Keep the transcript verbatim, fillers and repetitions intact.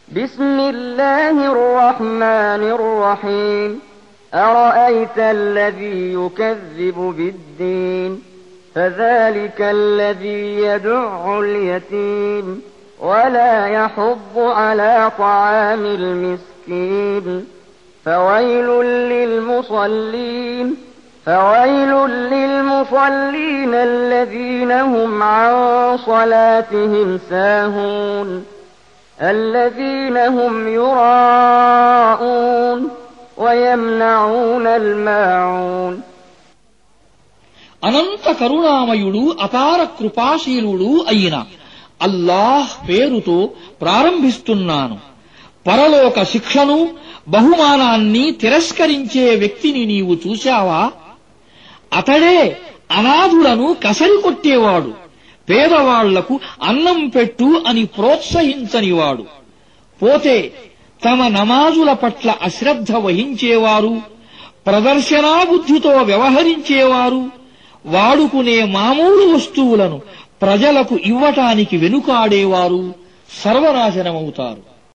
بسم الله الرحمن الرحيم أرأيت الذي يكذب بالدين فذلك الذي يدع اليتيم ولا يحض على طعام المسكين فويل للمصلين فويل للمصلين الذين هم عن صلاتهم ساهون الذين هم يراءون ويمنعون الماعون అనంత కరుణామయుడు అపార కృపాశీలుడు అయిన అల్లాహ్ పేరుతో ప్రారంభిస్తున్నాను. పరలోక శిక్షను బహుమానాన్ని తిరస్కరించే వ్యక్తిని నీవు చూశావా? అతడే అనాథులను కసరికొట్టేవాడు, పేదవాళ్లకు అన్నం పెట్టు అని ప్రోత్సహించనివాడు. పోతే తమ నమాజుల పట్ల అశ్రద్ధ వహించేవారు, ప్రదర్శనాబుద్ధితో వ్యవహరించేవారు, వాడుకునే మామూలు వస్తువులను ప్రజలకు ఇవ్వటానికి వెనుకాడేవారు సర్వనాశనమవుతారు.